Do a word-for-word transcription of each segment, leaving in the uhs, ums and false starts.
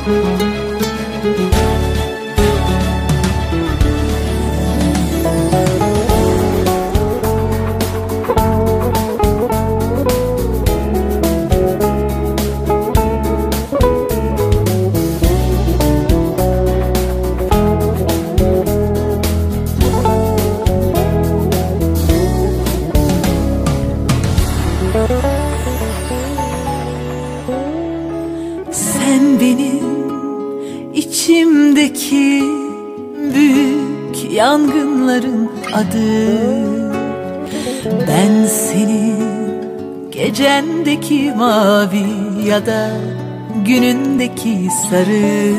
Sen benim içimdeki büyük yangınların adı. Ben senin gecendeki mavi ya da günündeki sarı.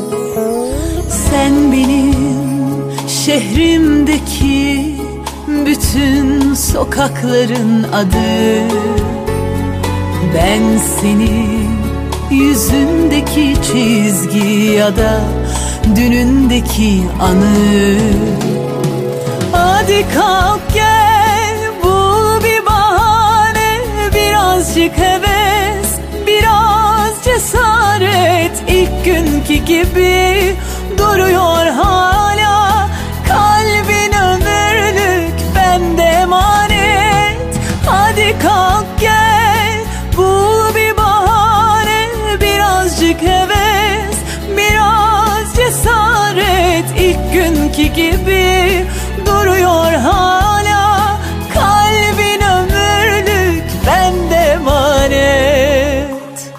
Sen benim şehrimdeki bütün sokakların adı. Ben senin yüzündeki çizgi ya da dünündeki anı. Hadi kalk gel, bu bir bahane, birazcık heves, biraz cesaret. İlk günkü gibi duruyor hala, kalbin ömürlük bende emanet. Hadi kalk gel, bu bir bahane, birazcık heves, biraz cesaret. İlk günkü gibi duruyor hala, kalbin ömürlük bende emanet.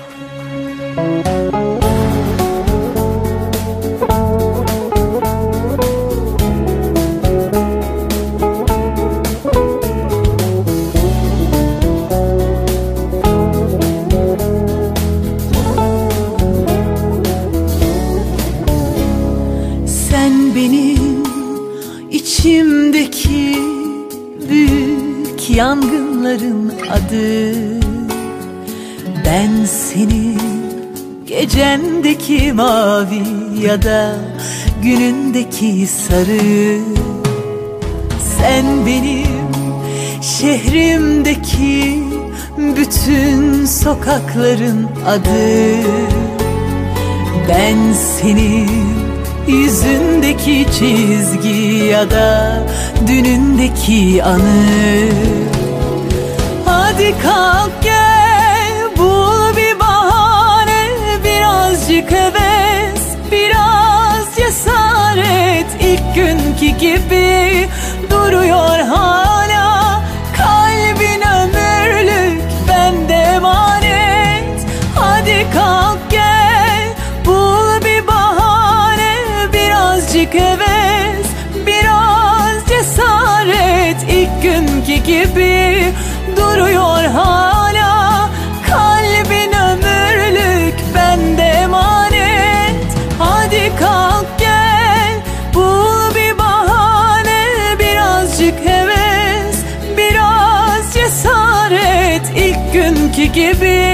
Sen benim içimdeki büyük yangınların adı. Ben senin gecendeki mavi ya da günündeki sarı. Sen benim şehrimdeki bütün sokakların adı. Ben senin yüzündeki çizgi ya da dünündeki anı. Hadi kalk gel, bu bir bahane, birazcık heves, biraz cesaret. İlk günkü gibi duruyor hala, kalbin ömürlük bende emanet. Hadi kalk gel, bu bir bahane, birazcık heves, biraz cesaret. İlk günkü gibi duruyor hala, kalbin ömürlük bende emanet. Hadi kalk gel, bu bir bahane, birazcık heves, biraz cesaret. İlk günkü gibi